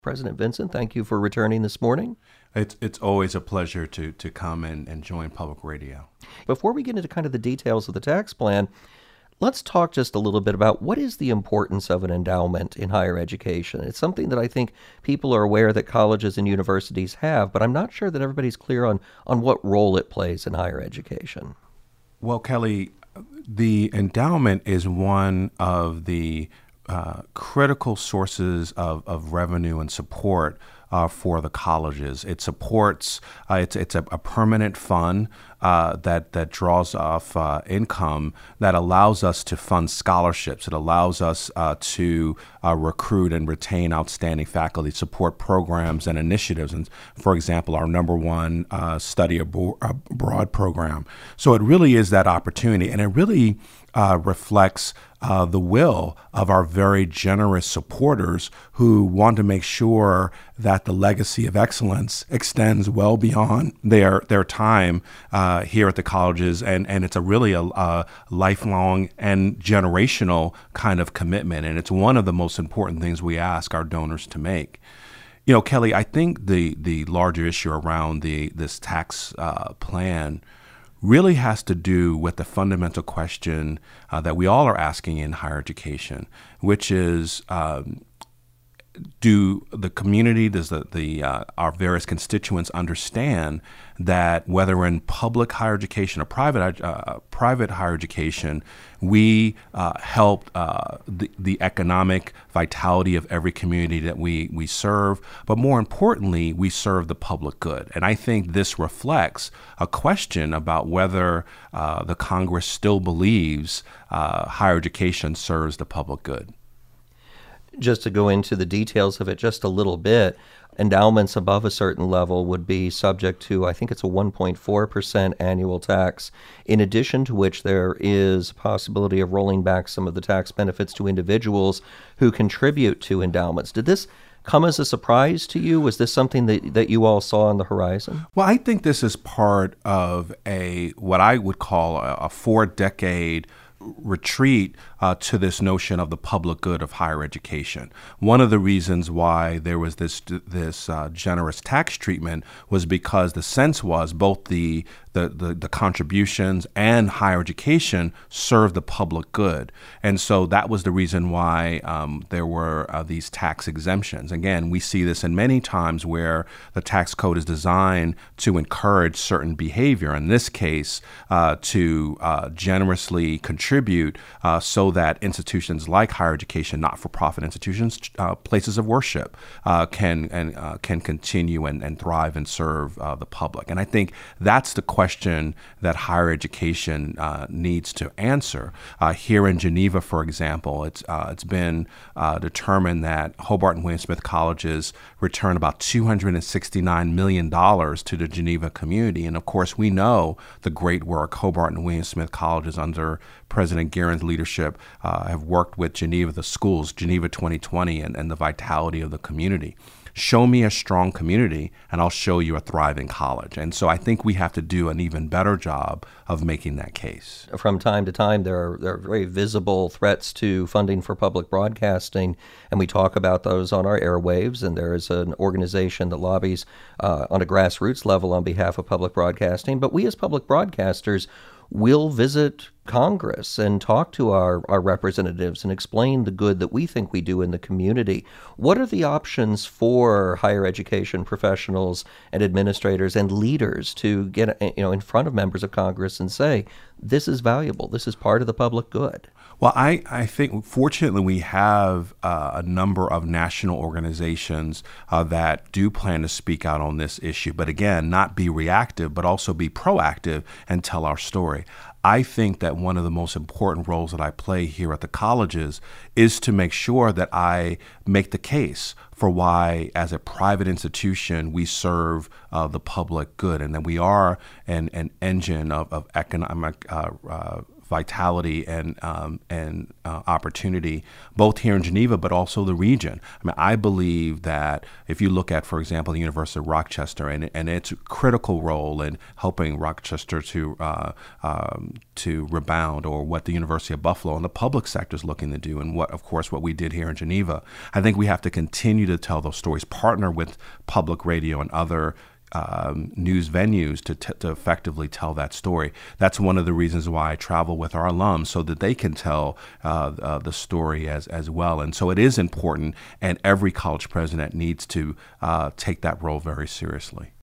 President Vincent, thank you for returning this morning. It's always a pleasure to come and join public radio. Before we get into kind of the details of the tax plan, let's talk just a little bit about what is the importance of an endowment in higher education. It's something that I think people are aware that colleges and universities have, but I'm not sure that everybody's clear on what role it plays in higher education. Well, Kelly, the endowment is one of the critical sources of revenue and support for the colleges. It supports, it's a permanent fund that draws off income that allows us to fund scholarships. It allows us to recruit and retain outstanding faculty, support programs and initiatives. And for example, our number one study abroad program. So it really is that opportunity, and it really reflects the will of our very generous supporters who want to make sure that the legacy of excellence extends well beyond their time here at the colleges, and it's a lifelong and generational kind of commitment, and it's one of the most important things we ask our donors to make. You know, Kelly, I think the larger issue around this tax plan really has to do with the fundamental question that we all are asking in higher education, which is, do the community, does our various constituents understand that whether in public higher education or private higher education, we help the economic vitality of every community that we serve, but more importantly, we serve the public good. And I think this reflects a question about whether the Congress still believes higher education serves the public good. Just to go into the details of it just a little bit, endowments above a certain level would be subject to, I think it's a 1.4% annual tax, in addition to which there is a possibility of rolling back some of the tax benefits to individuals who contribute to endowments. Did this come as a surprise to you? Was this something that you all saw on the horizon? Well, I think this is part of what I would call a 4-decade retreat to this notion of the public good of higher education. One of the reasons why there was this generous tax treatment was because the sense was both the contributions and higher education serve the public good. And so that was the reason why there were these tax exemptions. Again, we see this in many times where the tax code is designed to encourage certain behavior. In this case, to generously contribute so that institutions like higher education, not-for-profit institutions, places of worship can continue and thrive and serve the public. And I think that's the question that higher education needs to answer. Here in Geneva, for example, it's been determined that Hobart and William Smith colleges return about $269 million to the Geneva community. And of course, we know the great work Hobart and William Smith colleges under President Guerin's leadership have worked with Geneva, the schools, Geneva 2020, and the vitality of the community. Show me a strong community, and I'll show you a thriving college. And so I think we have to do an even better job of making that case. From time to time, there are very visible threats to funding for public broadcasting, and we talk about those on our airwaves, and there is an organization that lobbies on a grassroots level on behalf of public broadcasting. But we as public broadcasters will visit Congress and talk to our representatives and explain the good that we think we do in the community. What are the options for higher education professionals and administrators and leaders to get in front of members of Congress and say, this is valuable, this is part of the public good? Well, I think fortunately we have a number of national organizations that do plan to speak out on this issue, but again, not be reactive, but also be proactive and tell our story. I think that one of the most important roles that I play here at the colleges is to make sure that I make the case for why, as a private institution, we serve the public good, and that we are an engine of economic vitality and opportunity, both here in Geneva, but also the region. I mean, I believe that if you look at, for example, the University of Rochester and its critical role in helping Rochester to rebound, or what the University of Buffalo and the public sector is looking to do, and what we did here in Geneva, I think we have to continue to tell those stories, partner with public radio and other news venues to effectively tell that story. That's one of the reasons why I travel with our alums, so that they can tell the story as well. And so it is important, and every college president needs to take that role very seriously.